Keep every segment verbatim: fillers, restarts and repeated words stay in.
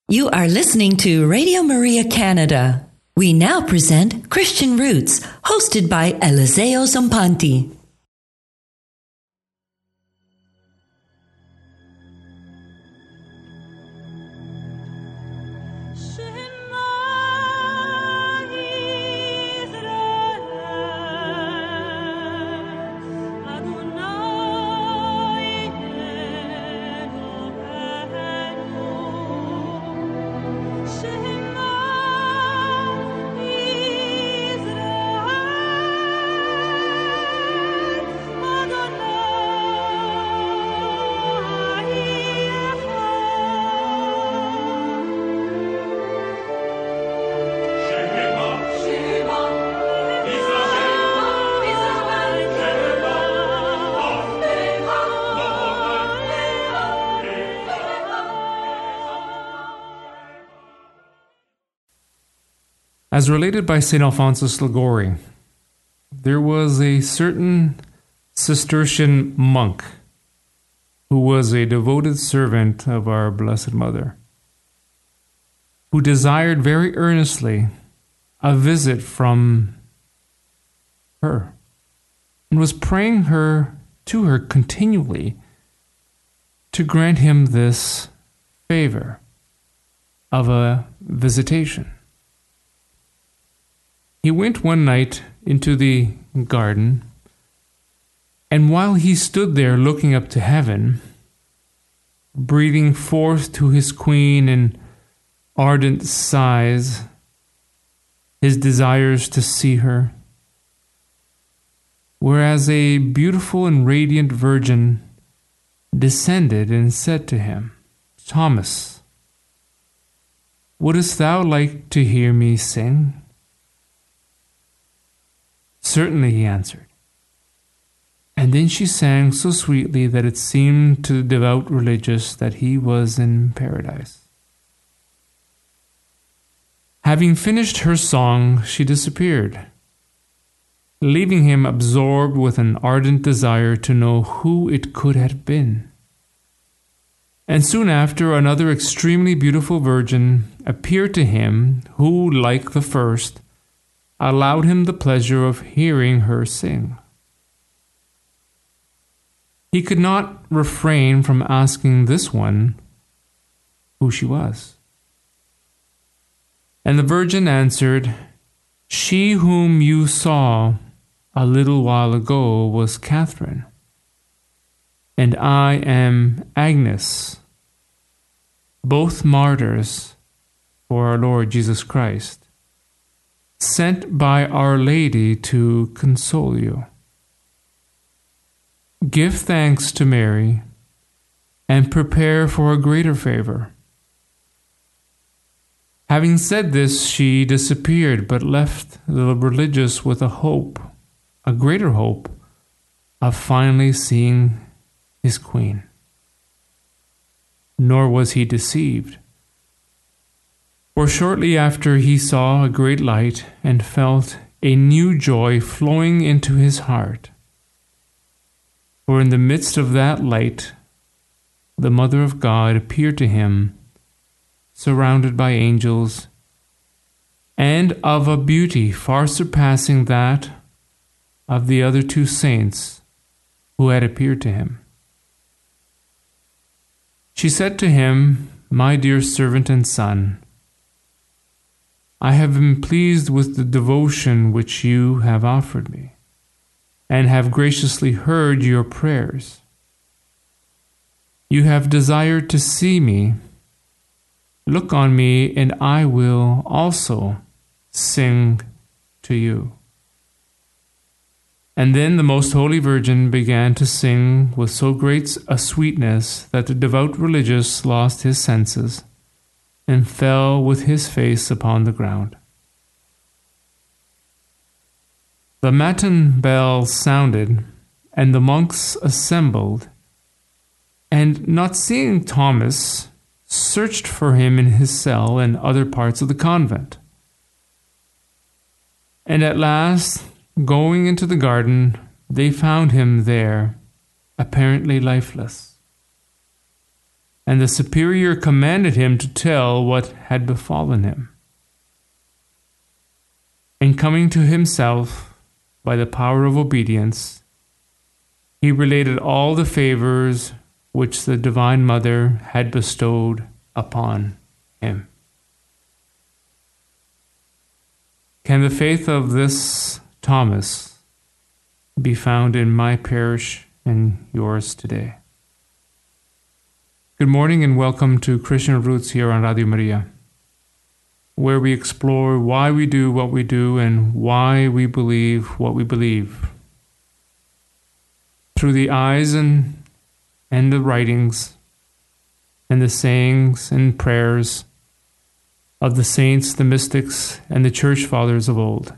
You are listening to Radio Maria Canada. We now present Christian Roots, hosted by Eliseo Zampanti. As related by Saint Alphonsus Liguori, there was a certain Cistercian monk who was a devoted servant of our Blessed Mother, who desired very earnestly a visit from her, and was praying her to her continually to grant him this favor of a visitation. He went one night into the garden, and while he stood there looking up to heaven, breathing forth to his queen in ardent sighs his desires to see her, whereas a beautiful and radiant virgin descended and said to him, "Thomas, wouldst thou like to hear me sing?" "Certainly," he answered. And then she sang so sweetly that it seemed to the devout religious that he was in paradise. Having finished her song, she disappeared, leaving him absorbed with an ardent desire to know who it could have been. And soon after, another extremely beautiful virgin appeared to him, who, like the first, allowed him the pleasure of hearing her sing. He could not refrain from asking this one who she was. And the virgin answered, "She whom you saw a little while ago was Catherine, and I am Agnes, both martyrs for our Lord Jesus Christ, sent by Our Lady to console you. Give thanks to Mary and prepare for a greater favor." Having said this, she disappeared, but left the religious with a hope, a greater hope, of finally seeing his queen. Nor was he deceived. For shortly after he saw a great light and felt a new joy flowing into his heart. For in the midst of that light, the Mother of God appeared to him, surrounded by angels, and of a beauty far surpassing that of the other two saints who had appeared to him. She said to him, "My dear servant and son, I have been pleased with the devotion which you have offered me, and have graciously heard your prayers. You have desired to see me. Look on me, and I will also sing to you." And then the Most Holy Virgin began to sing with so great a sweetness that the devout religious lost his senses and fell with his face upon the ground. The matin bell sounded, and the monks assembled, and not seeing Thomas, searched for him in his cell and other parts of the convent. And at last, going into the garden, they found him there, apparently lifeless. and the superior commanded him to tell what had befallen him. And coming to himself by the power of obedience, he related all the favors which the Divine Mother had bestowed upon him. Can the faith of this Thomas be found in my parish and yours today? Good morning and welcome to Christian Roots here on Radio Maria, where we explore why we do what we do and why we believe what we believe, through the eyes and, and the writings and the sayings and prayers of the saints, the mystics, and the church fathers of old.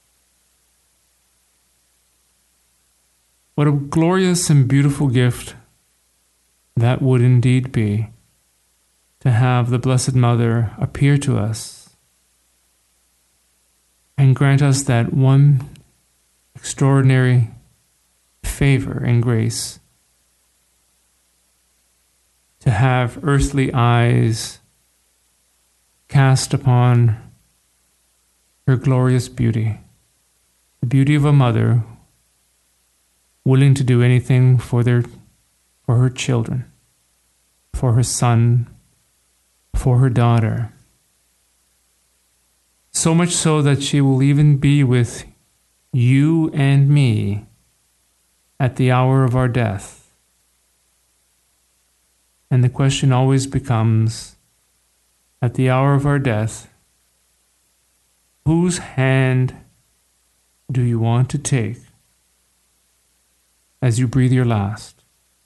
What a glorious and beautiful gift that would indeed be, to have the Blessed Mother appear to us and grant us that one extraordinary favor and grace, to have earthly eyes cast upon her glorious beauty, the beauty of a mother willing to do anything for their for her children, for her son, for her daughter. So much so that she will even be with you and me at the hour of our death. And the question always becomes, at the hour of our death, whose hand do you want to take as you breathe your last?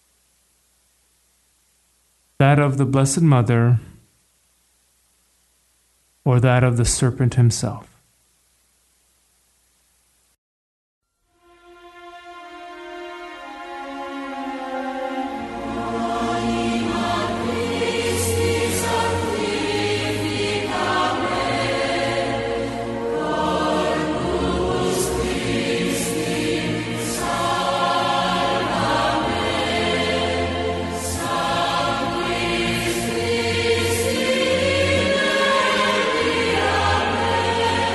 That of the Blessed Mother, or that of the serpent himself? Amen.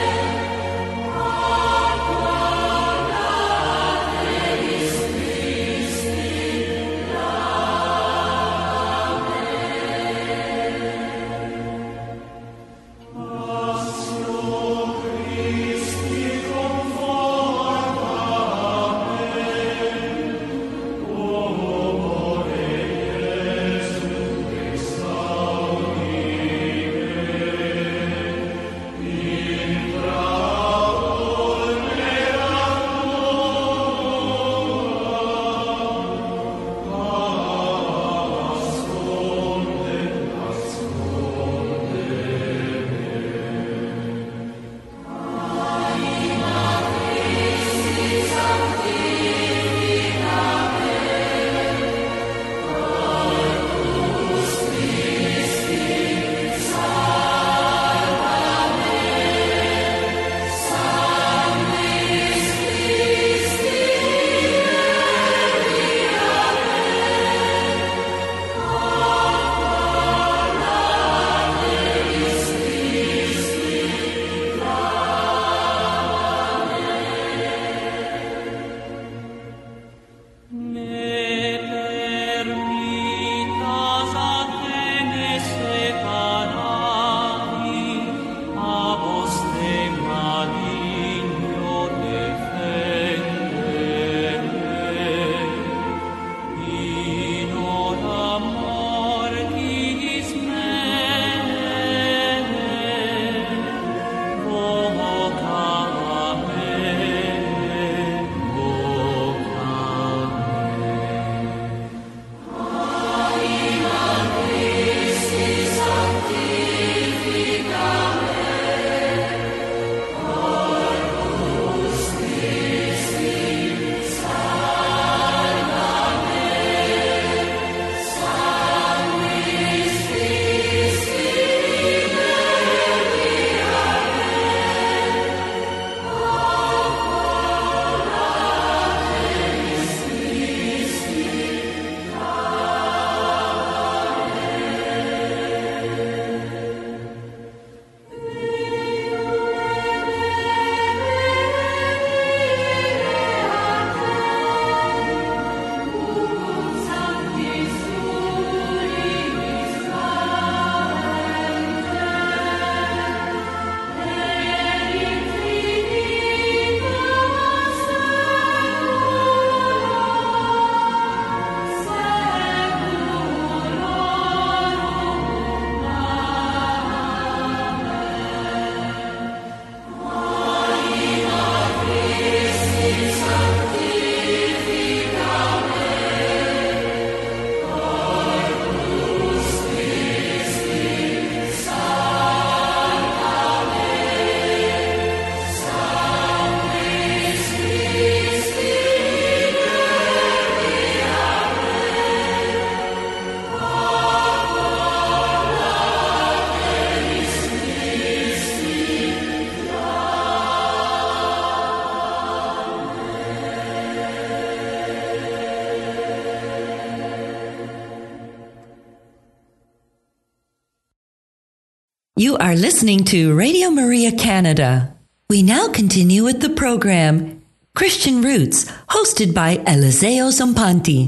You are listening to Radio Maria Canada. We now continue with the program Christian Roots, hosted by Eliseo Zampanti.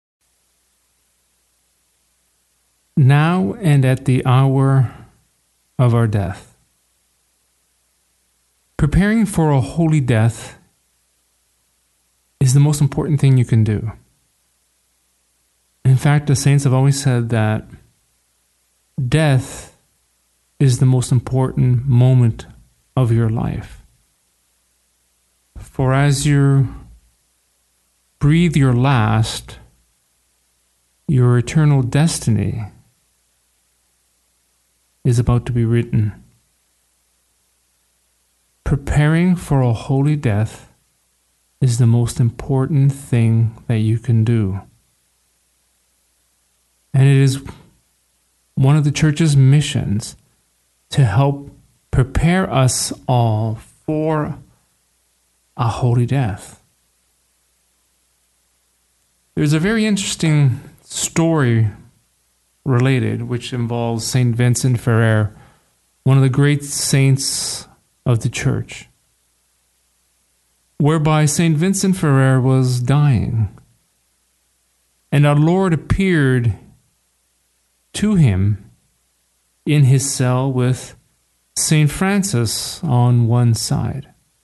Now and at the hour of our death. Preparing for a holy death is the most important thing you can do. In fact, the saints have always said that death is the most important moment of your life. For as you breathe your last, your eternal destiny is about to be written. Preparing for a holy death is the most important thing that you can do. And it is one of the church's missions to help prepare us all for a holy death. There's a very interesting story related, which involves Saint Vincent Ferrer, one of the great saints of the church, whereby Saint Vincent Ferrer was dying, and our Lord appeared to him in his cell with Saint Francis on one side.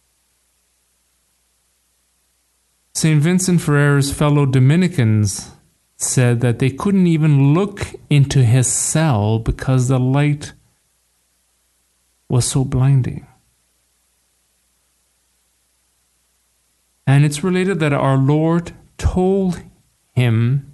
Saint Vincent Ferrer's fellow Dominicans said that they couldn't even look into his cell because the light was so blinding. And it's related that our Lord told him,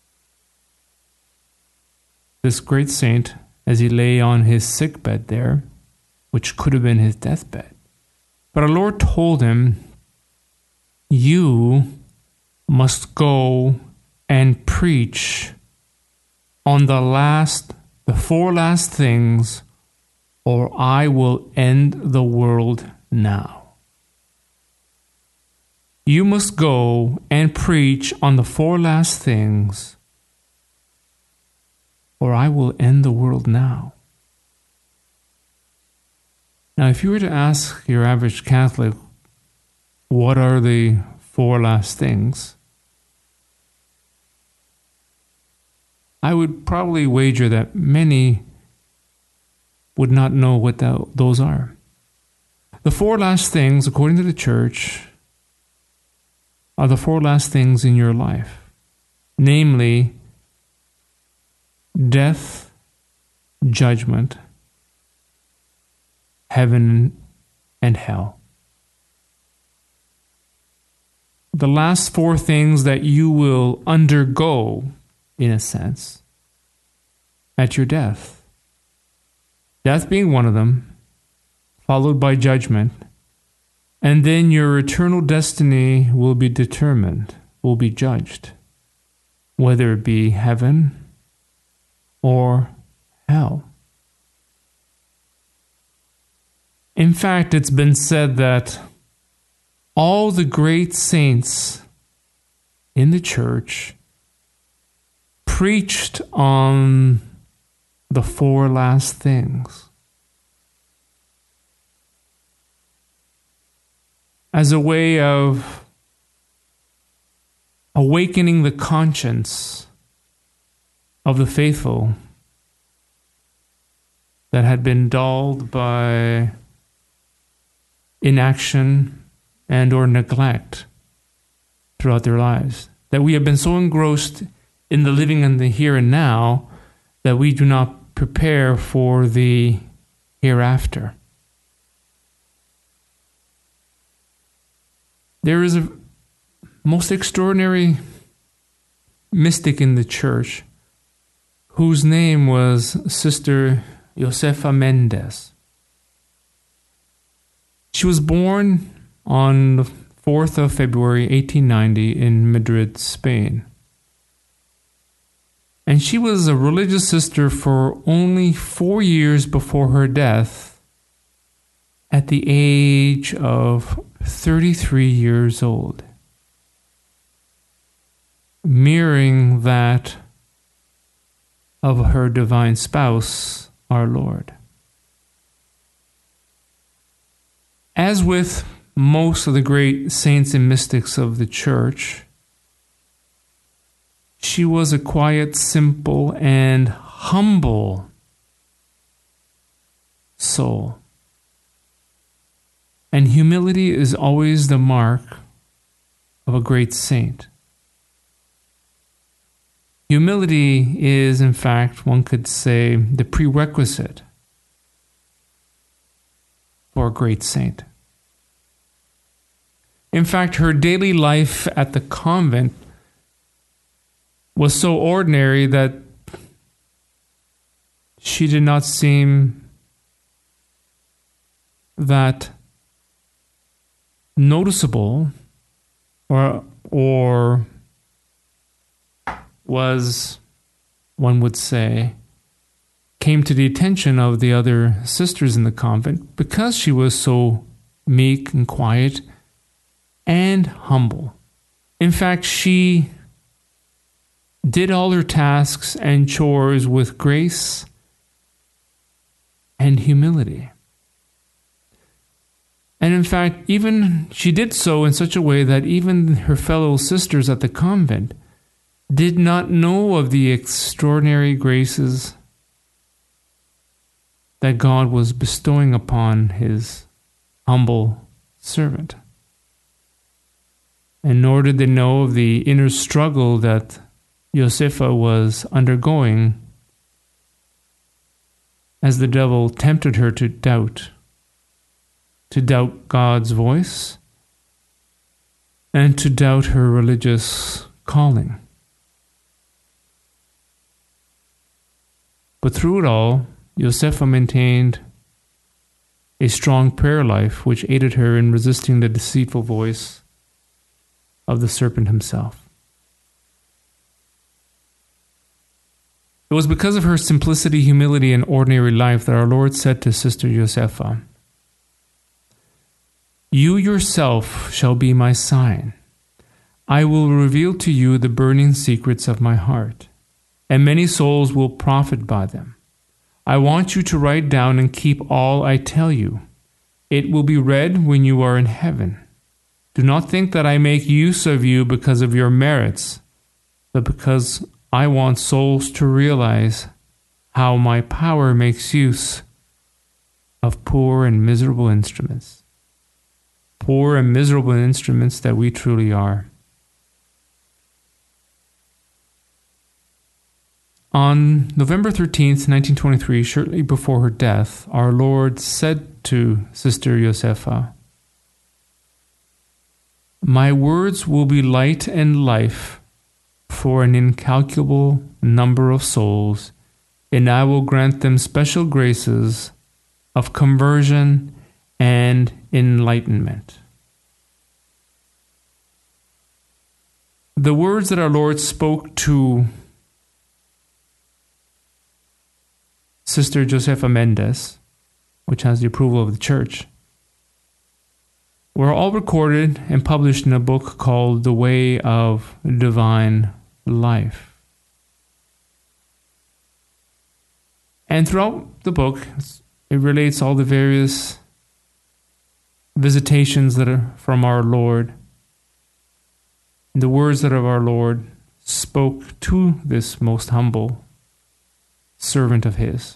this great saint, as he lay on his sickbed there, which could have been his deathbed. But our Lord told him, you must go and preach on the last, the four last things, or I will end the world now. You must go and preach on the four last things, or I will end the world now. Now, if you were to ask your average Catholic, what are the four last things? I would probably wager that many would not know what that, those are. The four last things, according to the church, are the four last things in your life. Namely, death, judgment, heaven, and hell. The last four things that you will undergo, in a sense, at your death. Death being one of them, followed by judgment, and then your eternal destiny will be determined, will be judged, whether it be heaven or hell. In fact, it's been said that all the great saints in the church preached on the four last things as a way of awakening the conscience of the faithful that had been dulled by inaction and or neglect throughout their lives. That we have been so engrossed in the living and the here and now that we do not prepare for the hereafter. There is a most extraordinary mystic in the church whose name was Sister Josefa Mendez. She was born on the fourth of February, eighteen ninety in Madrid, Spain. And she was a religious sister for only four years before her death at the age of thirty-three years old, mirroring that of her divine spouse, our Lord. As with most of the great saints and mystics of the church, she was a quiet, simple, and humble soul. And humility is always the mark of a great saint. Humility is, in fact, one could say, the prerequisite for a great saint. In fact, her daily life at the convent was so ordinary that she did not seem that noticeable or or was, one would say, came to the attention of the other sisters in the convent because she was so meek and quiet and humble. In fact, she did all her tasks and chores with grace and humility. And in fact, even she did so in such a way that even her fellow sisters at the convent did not know of the extraordinary graces that God was bestowing upon his humble servant. And nor did they know of the inner struggle that Josefa was undergoing as the devil tempted her to doubt, to doubt God's voice and to doubt her religious calling. But through it all, Josefa maintained a strong prayer life which aided her in resisting the deceitful voice of the serpent himself. It was because of her simplicity, humility, and ordinary life that our Lord said to Sister Josefa, "You yourself shall be my sign. I will reveal to you the burning secrets of my heart, and many souls will profit by them. I want you to write down and keep all I tell you. It will be read when you are in heaven. Do not think that I make use of you because of your merits, but because I want souls to realize how my power makes use of poor and miserable instruments. Poor and miserable instruments that we truly are." On November thirteenth, nineteen twenty-three, shortly before her death, our Lord said to Sister Josefa, "My words will be light and life for an incalculable number of souls, and I will grant them special graces of conversion and enlightenment." The words that our Lord spoke to Sister Josefa Mendez, which has the approval of the church, were all recorded and published in a book called The Way of Divine Life. And throughout the book, it relates all the various visitations that are from our Lord, the words that of our Lord spoke to this most humble servant of his.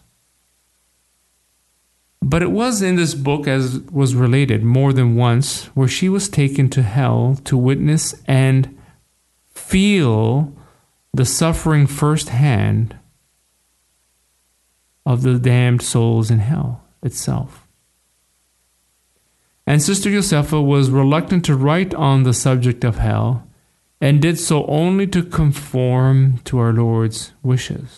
But it was in this book, as was related more than once, where she was taken to hell to witness and feel the suffering firsthand of the damned souls in hell itself. And Sister Josefa was reluctant to write on the subject of hell, and did so only to conform to our Lord's wishes.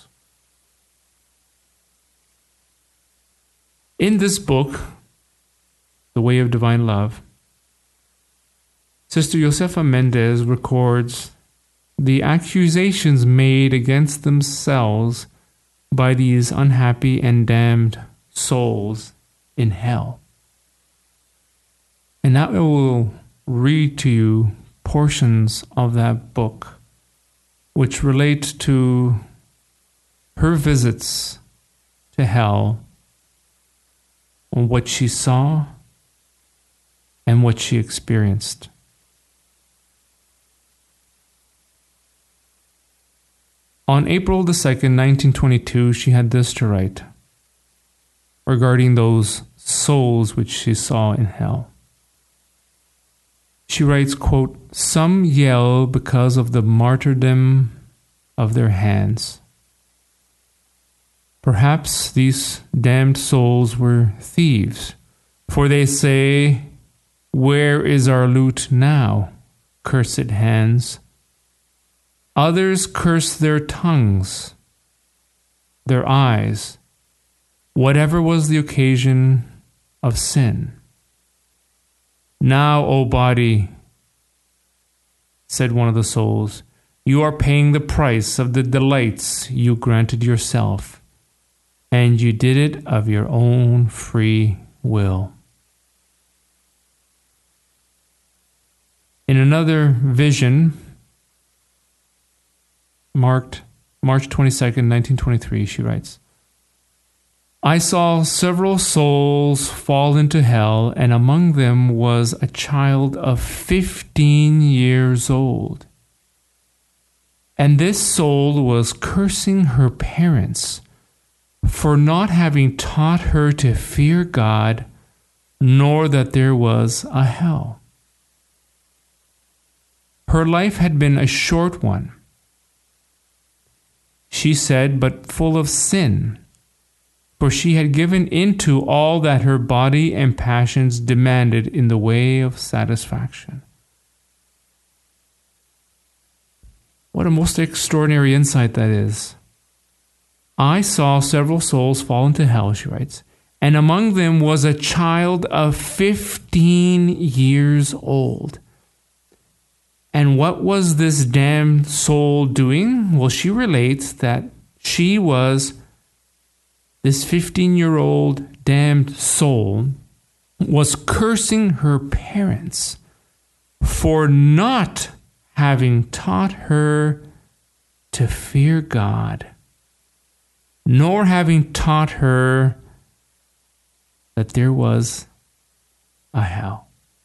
In this book, The Way of Divine Love, Sister Josefa Mendez records the accusations made against themselves by these unhappy and damned souls in hell. And now I will read to you portions of that book which relate to her visits to hell, on what she saw and what she experienced. On April the second, nineteen twenty-two, she had this to write regarding those souls which she saw in hell. She writes, quote, "Some yell because of the martyrdom of their hands. Perhaps these damned souls were thieves, for they say, 'Where is our loot now, cursed hands?' Others curse their tongues, their eyes, whatever was the occasion of sin. Now, O body," said one of the souls, "you are paying the price of the delights you granted yourself, and you did it of your own free will." In another vision, marked March twenty-second, nineteen twenty-three, she writes, "I saw several souls fall into hell, and among them was a child of fifteen years old. And this soul was cursing her parents for not having taught her to fear God, nor that there was a hell. Her life had been a short one, she said, but full of sin, for she had given into all that her body and passions demanded in the way of satisfaction." What a most extraordinary insight that is. "I saw several souls fall into hell," she writes, "and among them was a child of fifteen years old. And what was this damned soul doing? Well, she relates that she was, this fifteen-year-old damned soul, was cursing her parents for not having taught her to fear God, nor having taught her that there was a hell."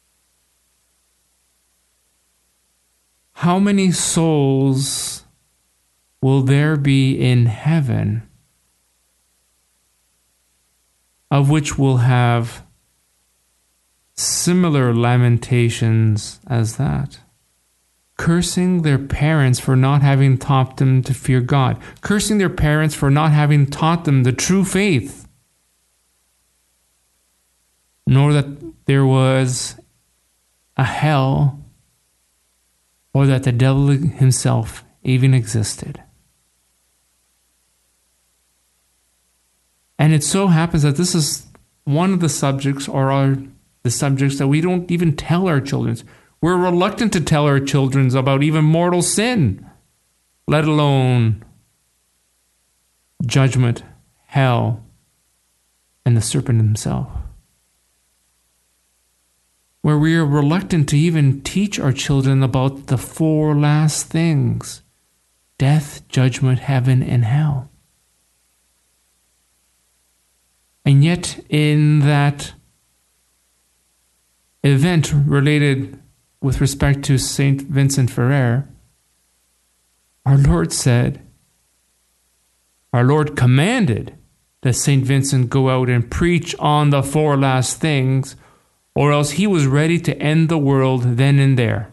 How many souls will there be in heaven of which will have similar lamentations as that? Cursing their parents for not having taught them to fear God. Cursing their parents for not having taught them the true faith. Nor that there was a hell, or that the devil himself even existed. And it so happens that this is one of the subjects, or are the subjects that we don't even tell our children. We're reluctant to tell our children about even mortal sin, let alone judgment, hell, and the serpent himself. Where we are reluctant to even teach our children about the four last things: death, judgment, heaven, and hell. And yet, in that event related with respect to Saint Vincent Ferrer, our Lord said, our Lord commanded that Saint Vincent go out and preach on the four last things, or else he was ready to end the world then and there.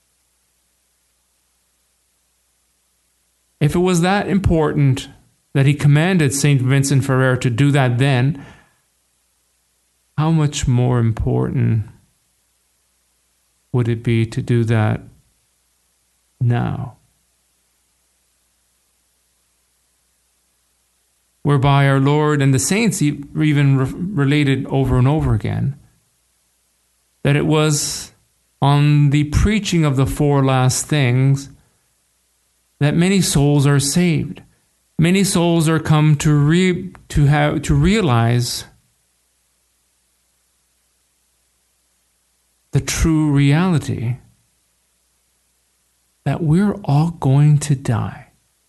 If it was that important that he commanded Saint Vincent Ferrer to do that then, how much more important would it be to do that now? Whereby our Lord and the saints even re- related over and over again that it was on the preaching of the four last things that many souls are saved. Many souls are come to re- to have to realize the true reality that we're all going to die.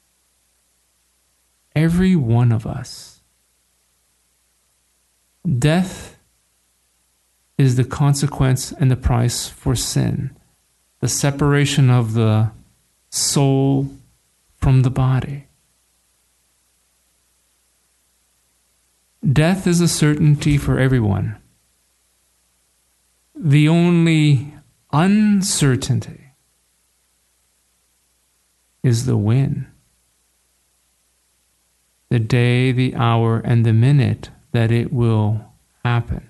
Every one of us. Death is the consequence and the price for sin, the separation of the soul from the body. Death is a certainty for everyone. The only uncertainty is the when. The day, the hour, and the minute that it will happen.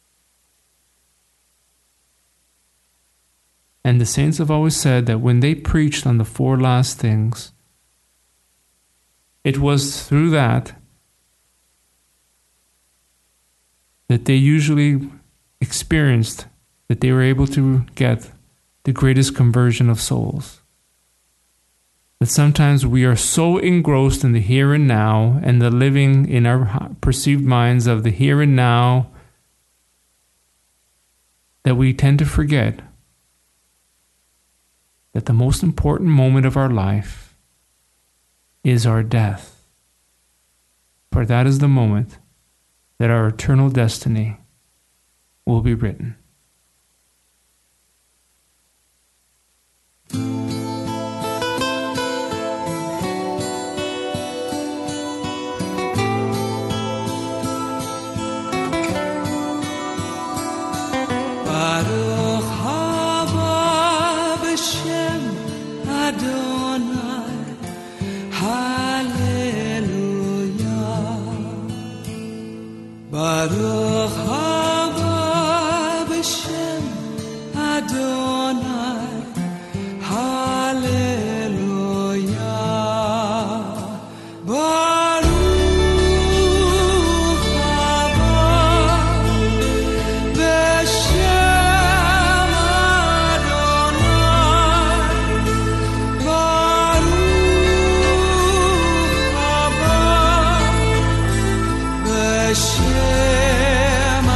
And the saints have always said that when they preached on the four last things, it was through that that they usually experienced that they were able to get the greatest conversion of souls. That sometimes we are so engrossed in the here and now and the living in our perceived minds of the here and now that we tend to forget that the most important moment of our life is our death. For that is the moment that our eternal destiny will be written. Baruch haba b'shem Adonai, Hallelujah. Baruch haba b'shem Adonai, Hallelujah. Baruch haba b'shem Adonai, Baruch haba b'shem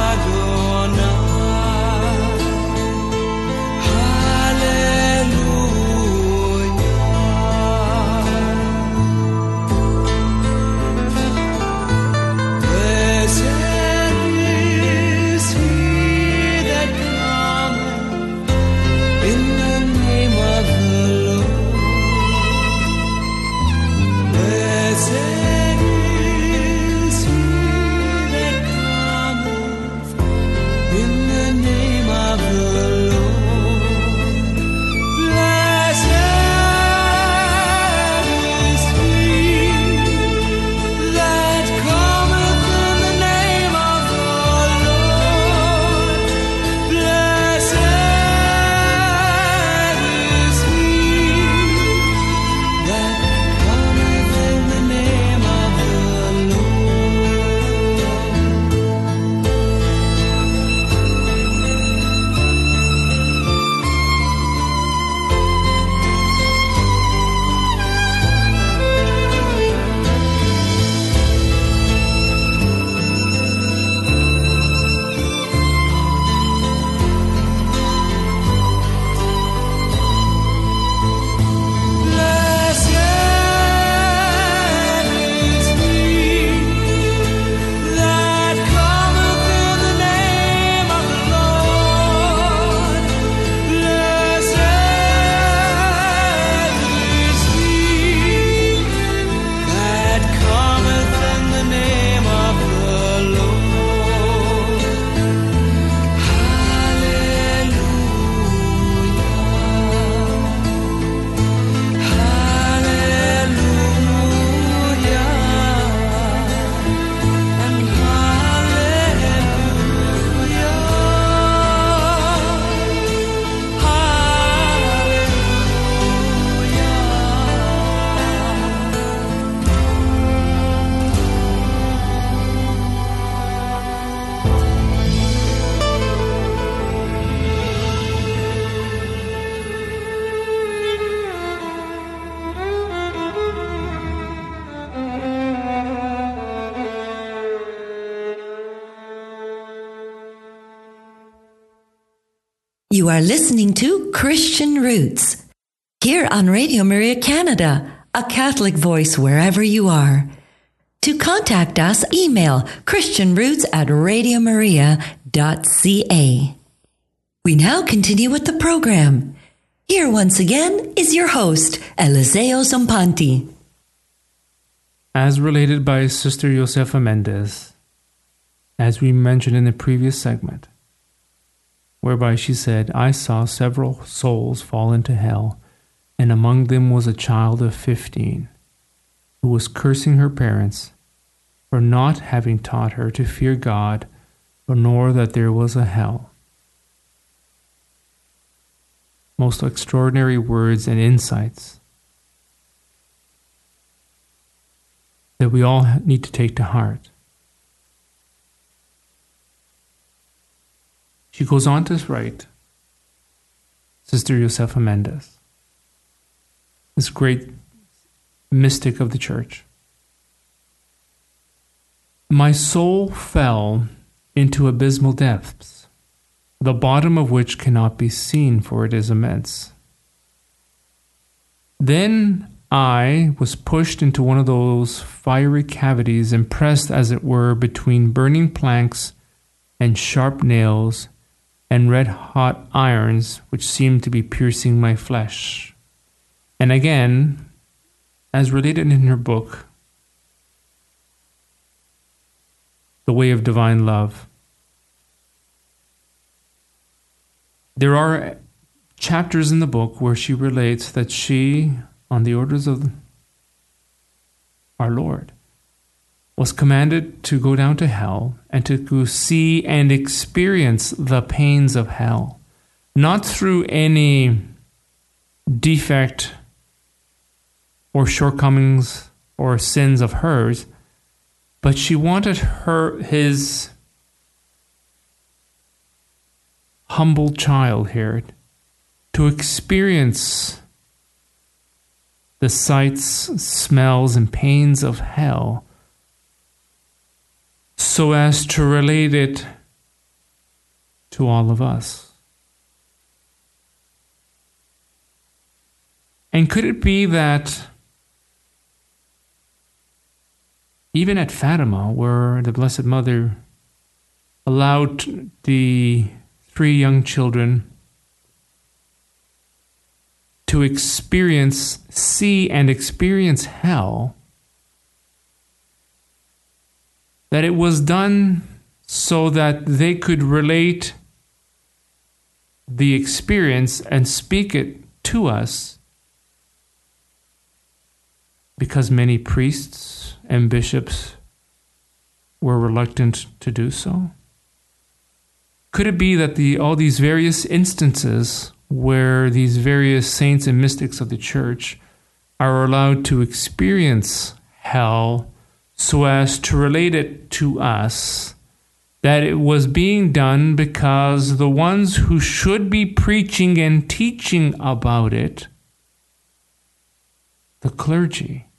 You are listening to Christian Roots here on Radio Maria Canada, a Catholic voice wherever you are. To contact us, email christianroots at radiomaria.ca. dot c a. We now continue with the program. Here once again is your host, Eliseo Zampanti. As related by Sister Josefa Mendez, as we mentioned in the previous segment, whereby she said, I saw several souls fall into hell, and among them was a child of fifteen, who was cursing her parents for not having taught her to fear God, nor that there was a hell. Most extraordinary words and insights that we all need to take to heart. She goes on to write, Sister Josefa Mendez, this great mystic of the church. My soul fell into abysmal depths, the bottom of which cannot be seen, for it is immense. Then I was pushed into one of those fiery cavities, and pressed, as it were, between burning planks and sharp nails and red-hot irons, which seemed to be piercing my flesh. And again, as related in her book, The Way of Divine Love, there are chapters in the book where she relates that she, on the orders of our Lord, was commanded to go down to hell and to go see and experience the pains of hell, not through any defect or shortcomings or sins of hers, but she wanted her, his humble child here, to experience the sights, smells, and pains of hell, so as to relate it to all of us. And could it be that even at Fatima, where the Blessed Mother allowed the three young children to experience, see and experience hell, that it was done so that they could relate the experience and speak it to us, because many priests and bishops were reluctant to do so? Could it be that the all these various instances where these various saints and mystics of the church are allowed to experience hell so as to relate it to us, that it was being done because the ones who should be preaching and teaching about it, the clergy,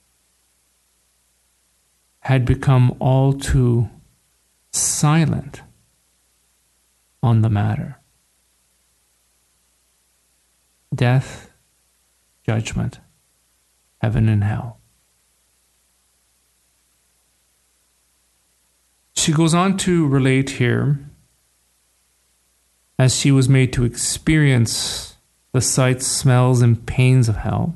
had become all too silent on the matter? Death, judgment, heaven and hell. She goes on to relate here, as she was made to experience the sights, smells, and pains of hell,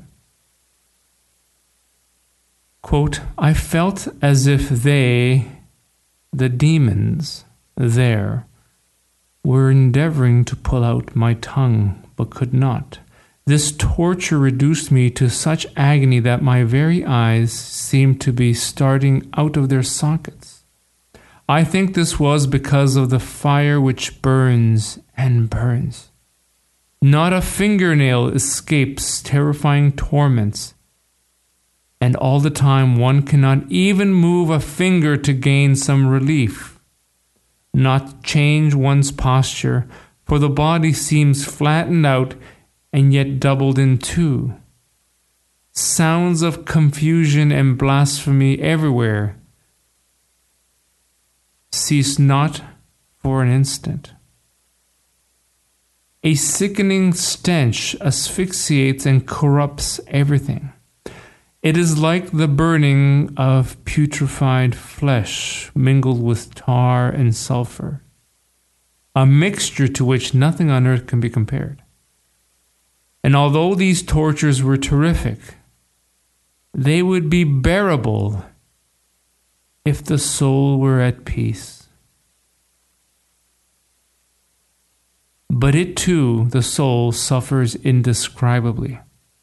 quote, I felt as if they, the demons there, were endeavoring to pull out my tongue, but could not. This torture reduced me to such agony that my very eyes seemed to be starting out of their sockets. I think this was because of the fire which burns and burns. Not a fingernail escapes terrifying torments, and all the time one cannot even move a finger to gain some relief, not change one's posture, for the body seems flattened out and yet doubled in two. Sounds of confusion and blasphemy everywhere cease not for an instant. A sickening stench asphyxiates and corrupts everything. It is like the burning of putrefied flesh mingled with tar and sulfur. a mixture to which nothing on earth can be compared. And although these tortures were terrific, they would be bearable if the soul were at peace. But it too, the soul, suffers indescribably.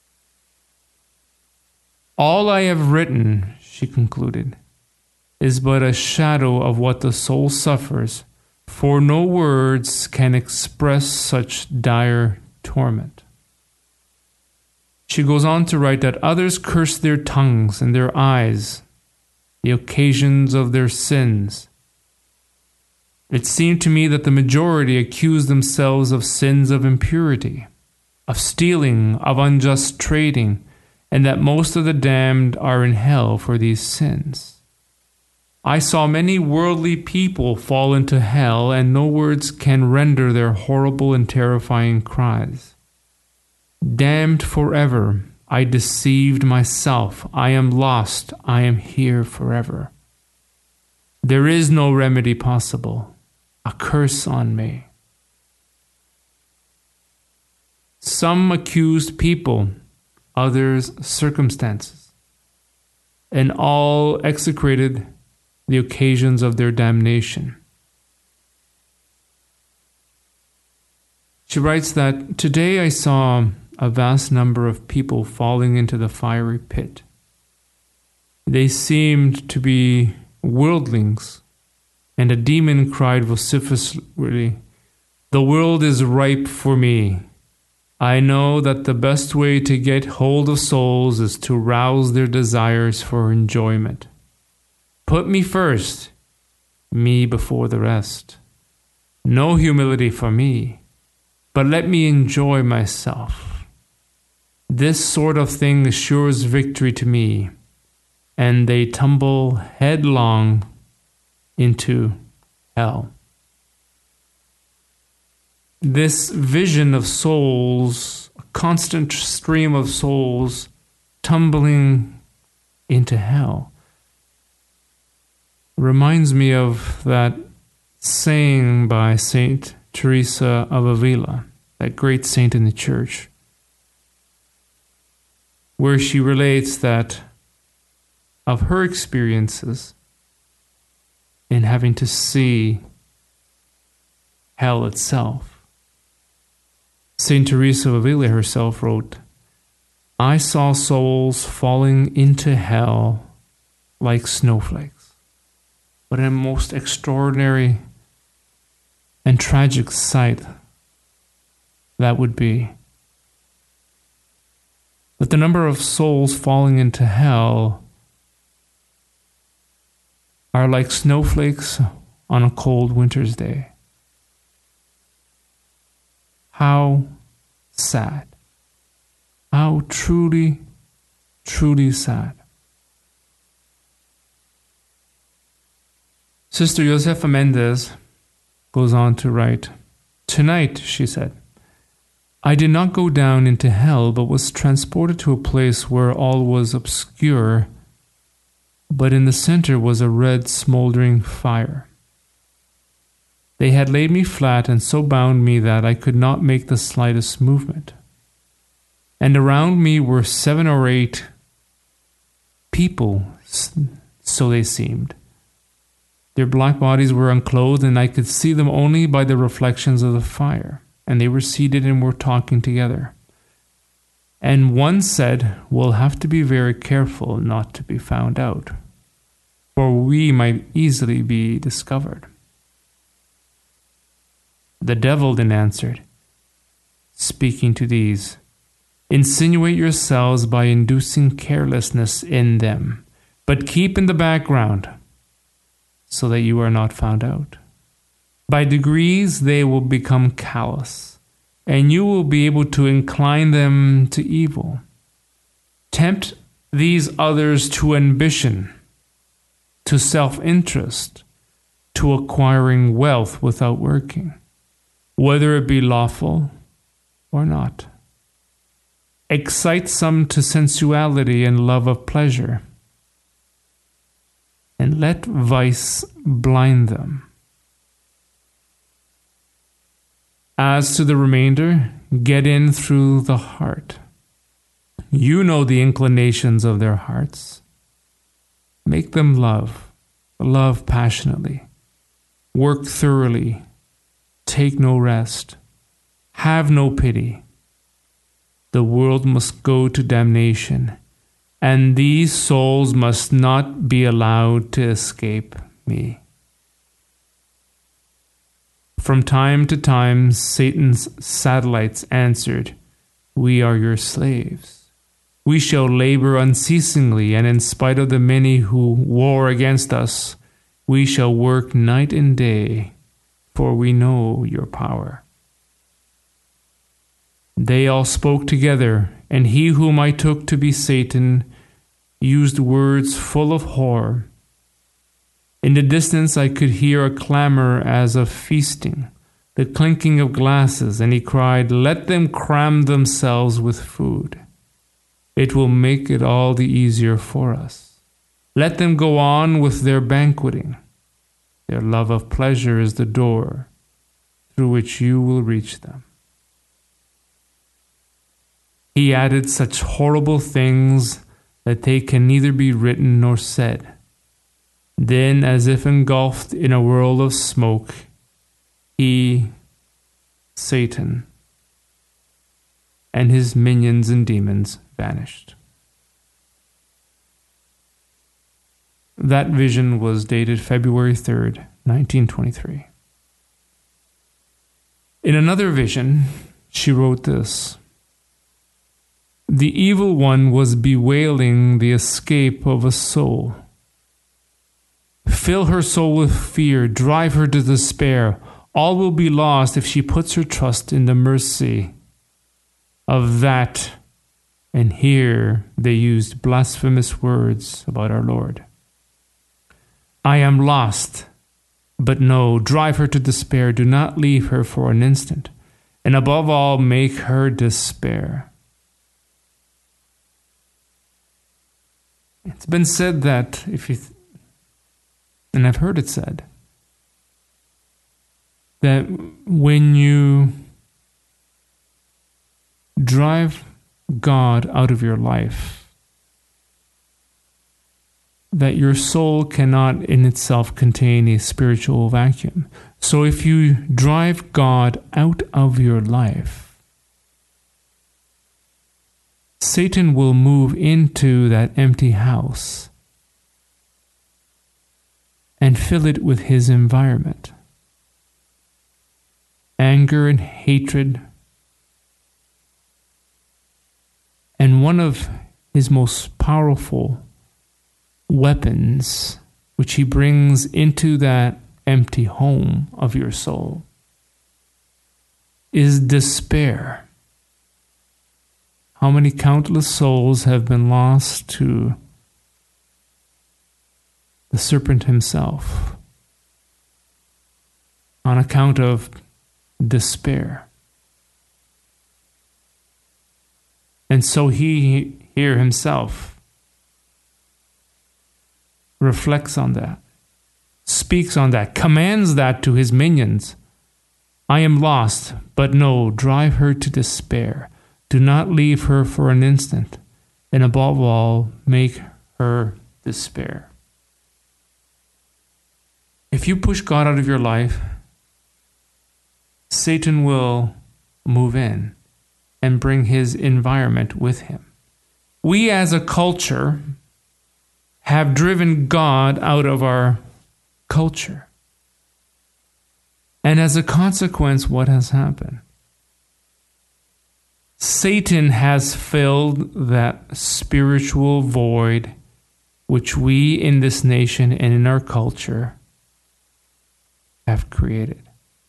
All I have written, she concluded, is but a shadow of what the soul suffers, for no words can express such dire torment. She goes on to write that others curse their tongues and their eyes, the occasions of their sins. It seemed to me that the majority accused themselves of sins of impurity, of stealing, of unjust trading, and that most of the damned are in hell for these sins. I saw many worldly people fall into hell, and no words can render their horrible and terrifying cries. Damned forever, I deceived myself. I am lost. I am here forever. There is no remedy possible. A curse on me. Some accused people, others circumstances, and all execrated the occasions of their damnation. She writes that, today I saw a vast number of people falling into the fiery pit. They seemed to be worldlings, and a demon cried vociferously, "The world is ripe for me. I know that the best way to get hold of souls is to rouse their desires for enjoyment. Put me first, me before the rest. No humility for me, but let me enjoy myself. This sort of thing assures victory to me," and they tumble headlong into hell. This vision of souls, a constant stream of souls tumbling into hell, reminds me of that saying by Saint Teresa of Avila, that great saint in the church, where she relates that of her experiences in having to see hell itself. Saint Teresa of Avila herself wrote, "I saw souls falling into hell like snowflakes. What a most extraordinary and tragic sight that would be. That the number of souls falling into hell are like snowflakes on a cold winter's day. How sad. How truly, truly sad." Sister Josefa Mendez goes on to write, "Tonight," she said, "I did not go down into hell, but was transported to a place where all was obscure, but in the center was a red smoldering fire. They had laid me flat and so bound me that I could not make the slightest movement. And around me were seven or eight people, so they seemed. Their black bodies were unclothed, and I could see them only by the reflections of the fire. And they were seated and were talking together. And one said, 'We'll have to be very careful not to be found out, for we might easily be discovered.' The devil then answered, speaking to these, 'Insinuate yourselves by inducing carelessness in them, but keep in the background, so that you are not found out. By degrees they will become callous, and you will be able to incline them to evil. Tempt these others to ambition, to self-interest, to acquiring wealth without working, whether it be lawful or not. Excite some to sensuality and love of pleasure, and let vice blind them. As to the remainder, get in through the heart. You know the inclinations of their hearts. Make them love, love passionately, work thoroughly, take no rest, have no pity. The world must go to damnation, and these souls must not be allowed to escape me. From time to time, Satan's satellites answered, "We are your slaves. We shall labor unceasingly, and in spite of the many who war against us, we shall work night and day, for we know your power." They all spoke together, and he whom I took to be Satan used words full of horror. In the distance I could hear a clamor as of feasting, the clinking of glasses, and he cried, "Let them cram themselves with food. It will make it all the easier for us. Let them go on with their banqueting. Their love of pleasure is the door through which you will reach them." He added such horrible things that they can neither be written nor said. Then, as if engulfed in a whirl of smoke, he, Satan, and his minions and demons vanished. That vision was dated February third, nineteen twenty-three. In another vision, she wrote this: "The evil one was bewailing the escape of a soul. Fill her soul with fear, drive her to despair. All will be lost if she puts her trust in the mercy of that." And here they used blasphemous words about our Lord. "I am lost, but no, drive her to despair. Do not leave her for an instant. And above all, make her despair." It's been said that if you, th- and I've heard it said, that when you drive God out of your life, that your soul cannot in itself contain a spiritual vacuum. So if you drive God out of your life, Satan will move into that empty house and fill it with his environment. Anger and hatred. And one of his most powerful weapons, which he brings into that empty home of your soul, is despair. How many countless souls have been lost to the serpent himself on account of despair? And so he here himself reflects on that, speaks on that, commands that to his minions. "I am lost, but no, drive her to despair. Do not leave her for an instant, and above all, make her despair." If you push God out of your life, Satan will move in and bring his environment with him. We as a culture have driven God out of our culture. And as a consequence, what has happened? Satan has filled that spiritual void which we in this nation and in our culture have created.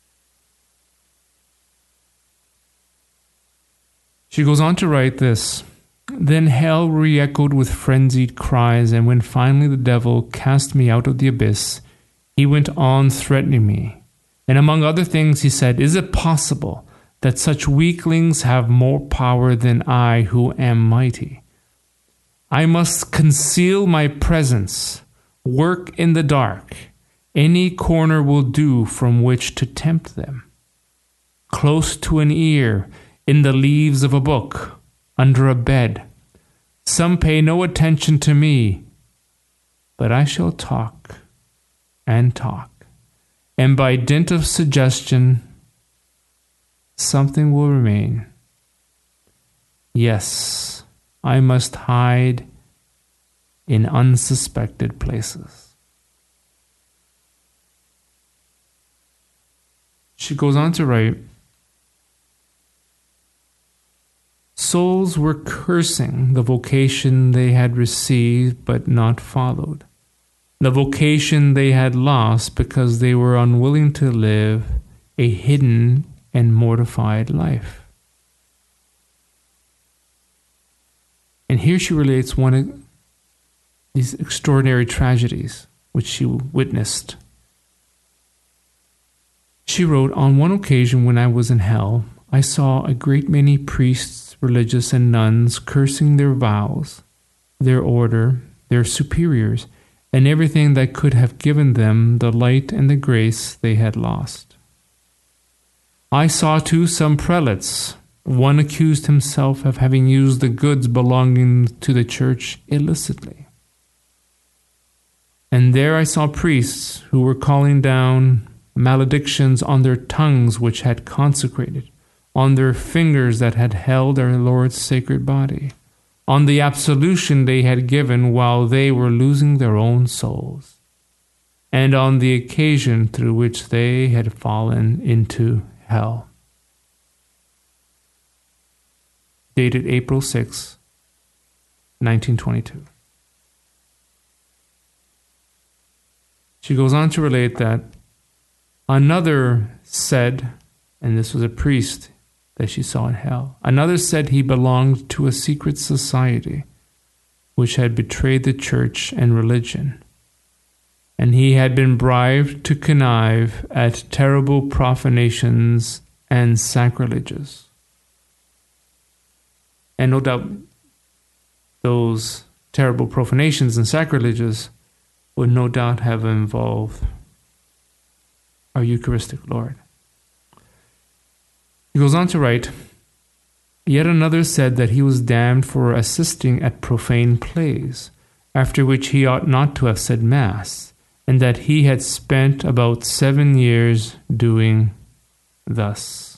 She goes on to write this: "Then hell re-echoed with frenzied cries, and when finally the devil cast me out of the abyss, he went on threatening me. And among other things he said, 'Is it possible that such weaklings have more power than I who am mighty? I must conceal my presence, work in the dark. Any corner will do from which to tempt them. close to an ear, in the leaves of a book, under a bed. Some pay no attention to me, but I shall talk and talk, and by dint of suggestion, something will remain. Yes, I must hide in unsuspected places. She goes on to write, souls were cursing the vocation they had received but not followed, the vocation they had lost because they were unwilling to live a hidden and mortified life. And here she relates one of these extraordinary tragedies which she witnessed. She wrote, on one occasion when I was in hell, I saw a great many priests, religious, and nuns cursing their vows, their order, their superiors, and everything that could have given them the light and the grace they had lost. I saw too some prelates. One accused himself of having used the goods belonging to the church illicitly. And there I saw priests who were calling down maledictions on their tongues which had consecrated, on their fingers that had held our Lord's sacred body, on the absolution they had given while they were losing their own souls, and on the occasion through which they had fallen into hell. Dated April sixth, nineteen twenty-two. She goes on to relate that another said, and this was a priest that she saw in hell, another said he belonged to a secret society which had betrayed the church and religion, and he had been bribed to connive at terrible profanations and sacrileges. And no doubt those terrible profanations and sacrileges would no doubt have involved our Eucharistic Lord. He goes on to write, yet another said that he was damned for assisting at profane plays, after which he ought not to have said Mass, and that he had spent about seven years doing thus.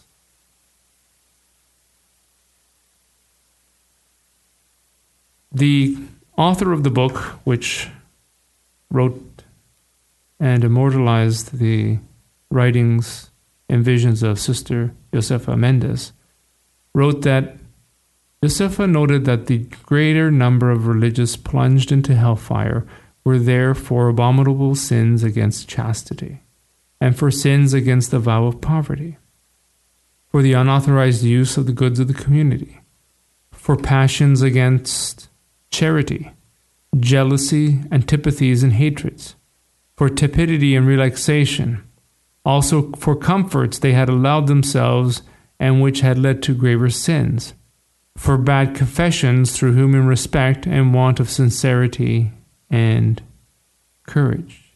The author of the book, which wrote and immortalized the writings and visions of Sister Josefa Mendes, wrote that Josefa noted that the greater number of religious plunged into hellfire were there for abominable sins against chastity, and for sins against the vow of poverty, for the unauthorized use of the goods of the community, for passions against charity, jealousy, antipathies, and hatreds, for tepidity and relaxation, also for comforts they had allowed themselves and which had led to graver sins, for bad confessions through human respect and want of sincerity and courage.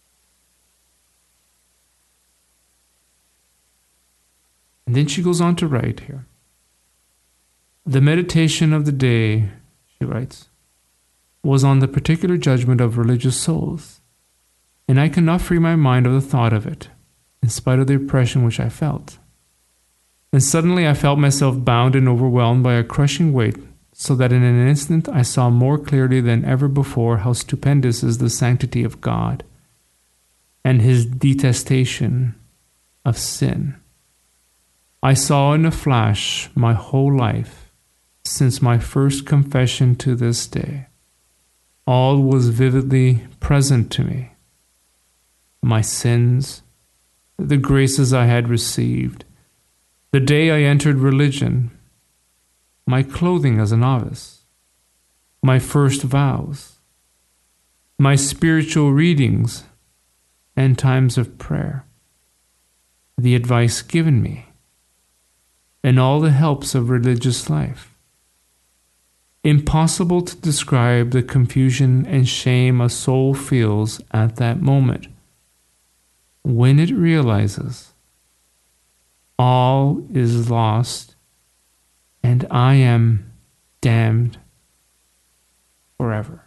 And then she goes on to write here, the meditation of the day, she writes, was on the particular judgment of religious souls, and I cannot free my mind of the thought of it, in spite of the oppression which I felt. And suddenly I felt myself bound and overwhelmed by a crushing weight, so that in an instant I saw more clearly than ever before how stupendous is the sanctity of God, and his detestation of sin. I saw in a flash my whole life, since my first confession to this day. All was vividly present to me. My sins, the graces I had received, the day I entered religion, my clothing as a novice, my first vows, my spiritual readings and times of prayer, the advice given me, and all the helps of religious life. Impossible to describe the confusion and shame a soul feels at that moment when it realizes all is lost, and I am damned forever.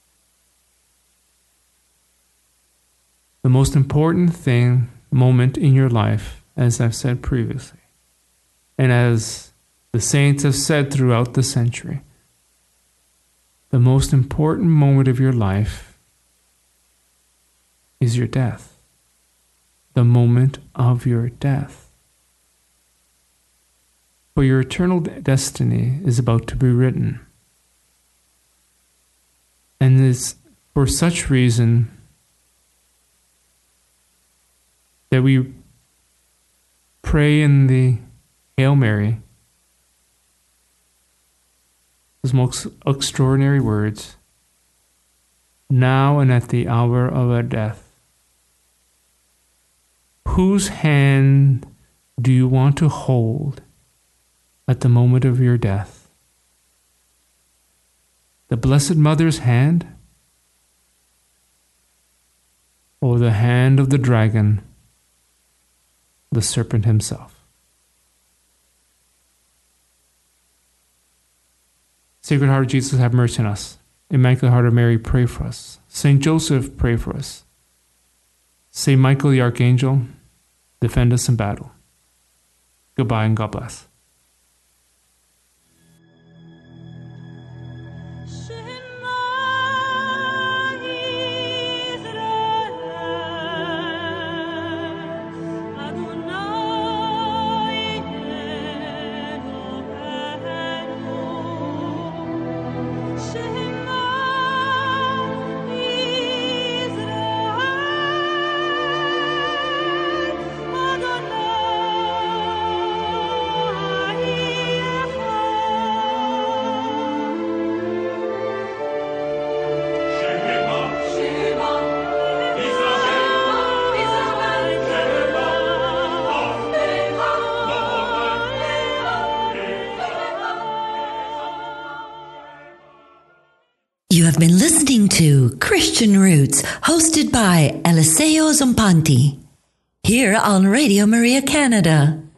The most important thing, moment in your life, as I've said previously, and as the saints have said throughout the century, the most important moment of your life is your death. The moment of your death. For your eternal destiny is about to be written. And it's for such reason that we pray in the Hail Mary those most extraordinary words, now and at the hour of our death. Whose hand do you want to hold at the moment of your death? The Blessed Mother's hand, or the hand of the dragon, the serpent himself? Sacred Heart of Jesus, have mercy on us. Immaculate Heart of Mary, pray for us. Saint Joseph, pray for us. Saint Michael the Archangel, defend us in battle. Goodbye and God bless. You have been listening to Christian Roots, hosted by Eliseo Zampanti, here on Radio Maria Canada.